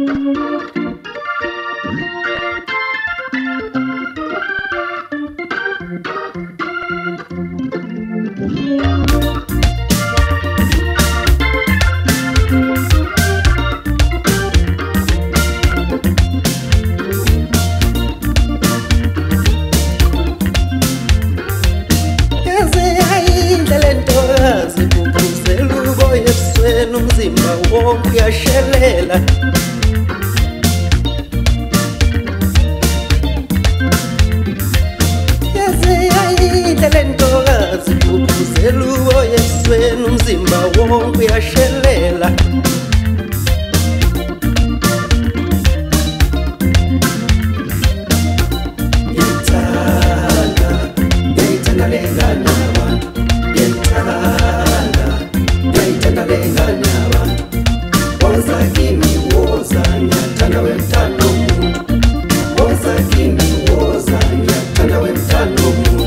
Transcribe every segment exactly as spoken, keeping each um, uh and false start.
Umzimba wonke uyashelela yaze yayindlela entokazi kuphuzela uboya esweni umzimba wonke uyashelela ngiyithanda ngiyithanda le ngane yabantu ngiyithanda ngiyithanda le ngane woza kimi woza ngiyathanda wemthando womuntu woza kimi woza ngiyathanda wemthando womuntu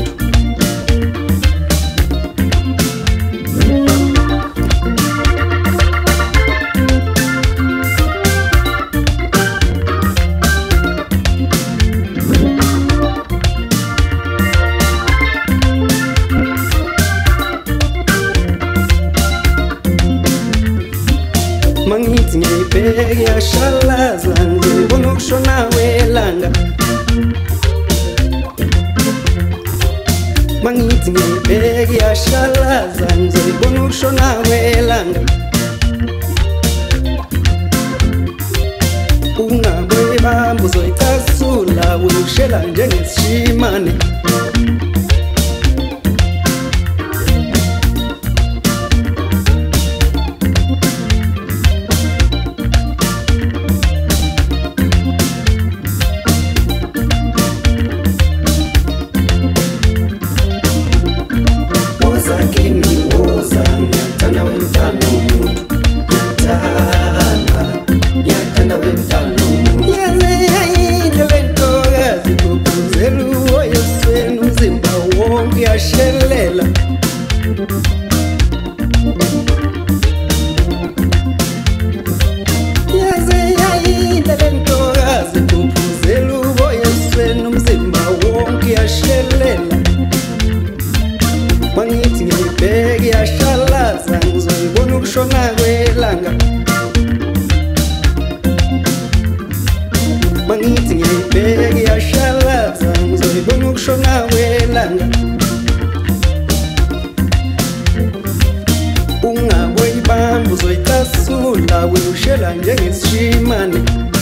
Mangithi ngibheke yashalaza ngibona ukushona kwelanga Mangithi ngibheke yashalaza ngibona ukushona kwelanga Ungabe bamba uzoyicasula ushela njengesishimane uyashelela yaze yayindlela entokazi kuphuzela uboya esweni umzimba wonke uyashelela Mangithi ngibheke yashalaza ngizoyibona ukushona kwelanga Mangithi ngibheke yashalaza ngizoyibona ukushona kwelanga Ungabe uyibamba uzoyicasula ushela njengesishimane